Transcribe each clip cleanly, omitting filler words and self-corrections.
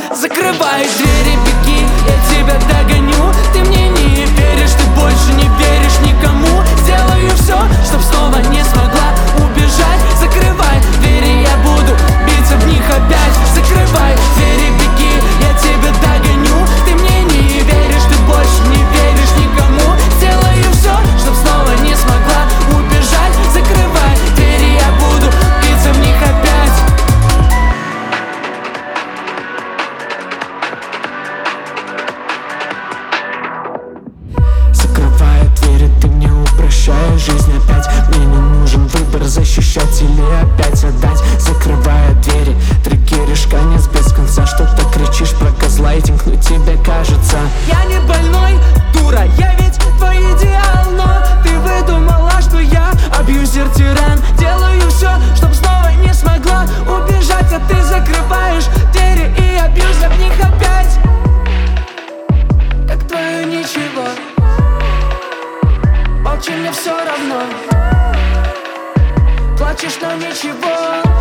Закрывай двери, беги, я тебя догоню. Ты мне не веришь, ты больше не веришь никому. Сделаю все, чтоб снова не смогла убежать. Закрывай двери, я буду биться в них опять. Закрывай двери, беги, я тебя догоню. Ты мне не веришь, ты больше не веришь никому. Сделаю все, чтоб снова не смогла убежать. Закрывай двери, я буду биться в них опять. Закрывая двери, ты мне упрощаешь жизнь опять. Мне не нужен выбор, защищать или опять отдать. Закрывая двери, триггеришь конец без конца. Что-то кричишь про газлайтинг, но тебе кажется. Я не больной, дура, я ведь твой идеал. Но ты выдумала, что я абьюзер-тиран. Делаю все, чтоб снова не смогла убежать. А ты закрываешь двери и я бьюсь об них опять. Как твое ничего, молчи, мне все равно. Плачешь, но ничего.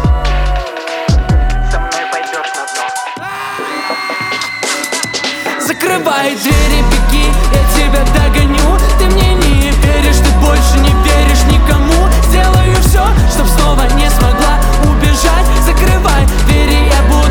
Со мной пойдешь на дно. Закрывай двери, беги, я тебя догоню. Ты мне не веришь, ты больше не веришь никому. Сделаю все, чтоб снова не смогла убежать. Закрывай двери, я буду